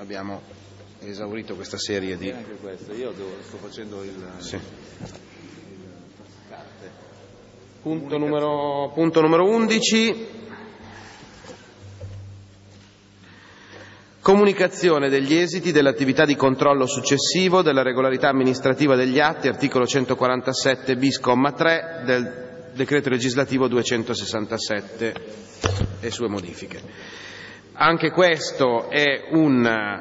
abbiamo esaurito questa serie di... Anche questo, io sto facendo il... Sì. Punto numero 11. Comunicazione degli esiti dell'attività di controllo successivo della regolarità amministrativa degli atti, articolo 147 bis, comma 3 del decreto legislativo 267 e sue modifiche. Anche questo è un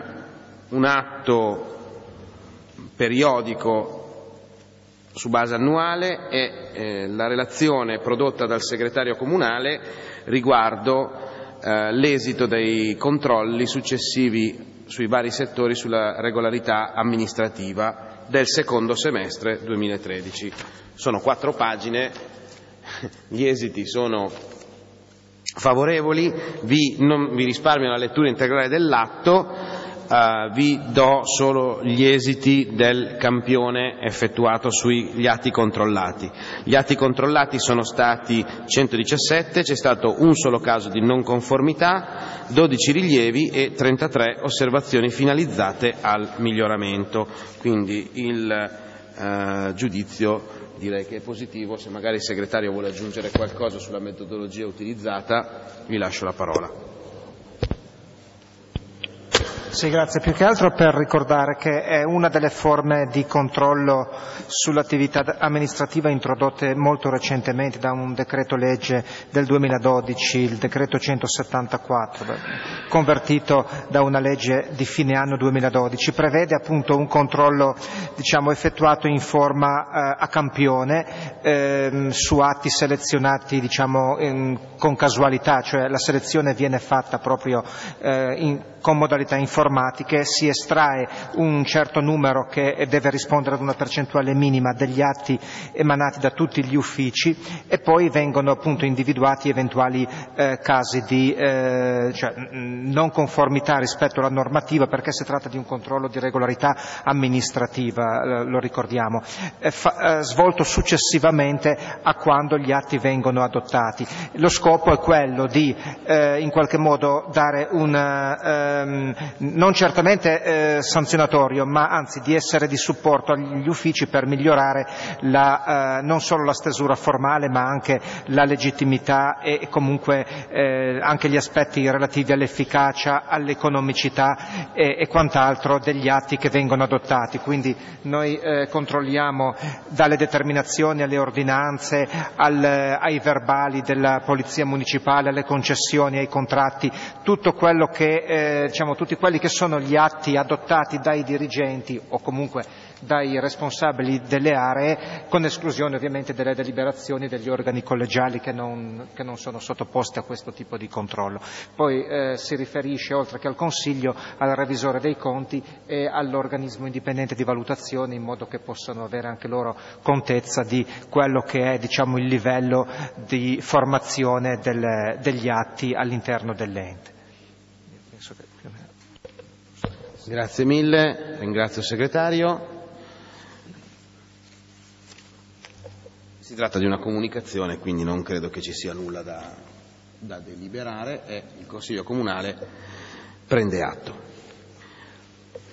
atto periodico su base annuale e la relazione prodotta dal segretario comunale riguardo l'esito dei controlli successivi sui vari settori sulla regolarità amministrativa del secondo semestre 2013. Sono 4 pagine, gli esiti sono favorevoli, vi risparmio la lettura integrale dell'atto, vi do solo gli esiti del campione effettuato sugli atti controllati. Gli atti controllati sono stati 117, c'è stato un solo caso di non conformità, 12 rilievi e 33 osservazioni finalizzate al miglioramento. Quindi il giudizio direi che è positivo. Se magari il segretario vuole aggiungere qualcosa sulla metodologia utilizzata, vi lascio la parola. Sì, grazie. Più che altro per ricordare che è una delle forme di controllo sull'attività amministrativa introdotte molto recentemente da un decreto legge del 2012, il decreto 174, convertito da una legge di fine anno 2012. Prevede appunto un controllo, effettuato in forma a campione su atti selezionati, con casualità, cioè la selezione viene fatta proprio con modalità informatiche, si estrae un certo numero che deve rispondere ad una percentuale minima degli atti emanati da tutti gli uffici e poi vengono appunto individuati eventuali casi di non conformità rispetto alla normativa, perché si tratta di un controllo di regolarità amministrativa, lo ricordiamo, svolto successivamente a quando gli atti vengono adottati. Lo scopo è quello di in qualche modo dare non certamente sanzionatorio, ma anzi di essere di supporto agli uffici per migliorare non solo la stesura formale, ma anche la legittimità e comunque anche gli aspetti relativi all'efficacia, all'economicità e quant'altro degli atti che vengono adottati. Quindi noi controlliamo dalle determinazioni alle ordinanze, ai verbali della Polizia Municipale, alle concessioni, ai contratti, tutto quello che tutti quelli che sono gli atti adottati dai dirigenti o comunque dai responsabili delle aree, con esclusione ovviamente delle deliberazioni degli organi collegiali che non sono sottoposti a questo tipo di controllo. Poi si riferisce, oltre che al Consiglio, al revisore dei conti e all'organismo indipendente di valutazione, in modo che possano avere anche loro contezza di quello che è il livello di formazione degli atti all'interno dell'ente. Grazie mille, ringrazio il segretario. Si tratta di una comunicazione, quindi non credo che ci sia nulla da deliberare e il Consiglio Comunale prende atto.